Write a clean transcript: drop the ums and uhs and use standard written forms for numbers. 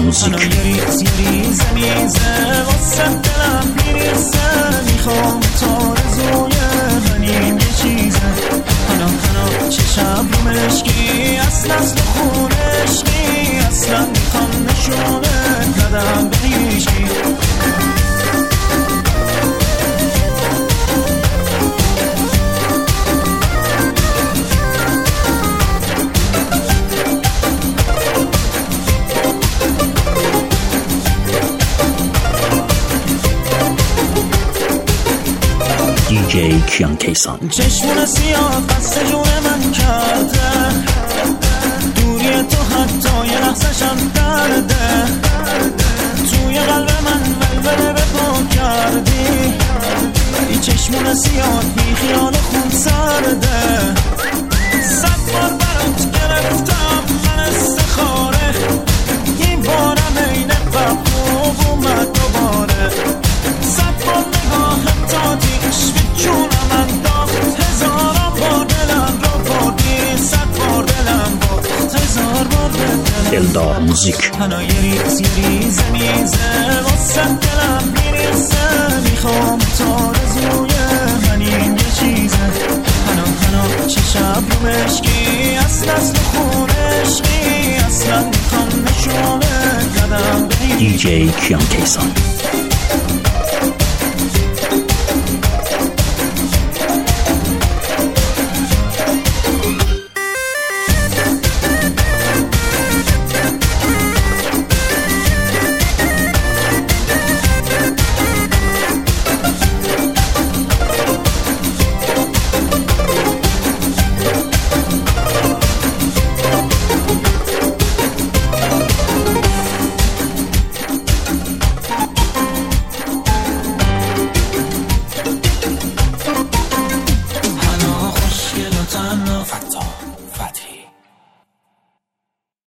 موزیک. میخوام تا رزوی منیم یه چیزه هنا چشم رو مشکی اصلا خونشکی اصلا میخوام نشونه ندم به هیچکی دیجی کیان کیسان. چشمون سیاه قصد جون من کرده دوری تو حتی یه لحظه‌شم درده توی قلب من ولوله به پا کردی این چشمون سیاه بی خیال خون سرده 100 بار برات گرفتم من استخاره این بارم این خوب اومد دوباره 100 بار نگاهم تا دیگش به جونم انداخت هزارم بار دلم رو بردی 100 بار دلم باخت هزار بار دلم دلدار موزیک. هنا یه ریزه میزه واسه دلم میریزه میخوام تا رزوی منیم یه چیزه هنا چشم رو مشکی اصلا خونشکی اصلا میخوام نشونه قدم بگی دیجی کیان کیسان.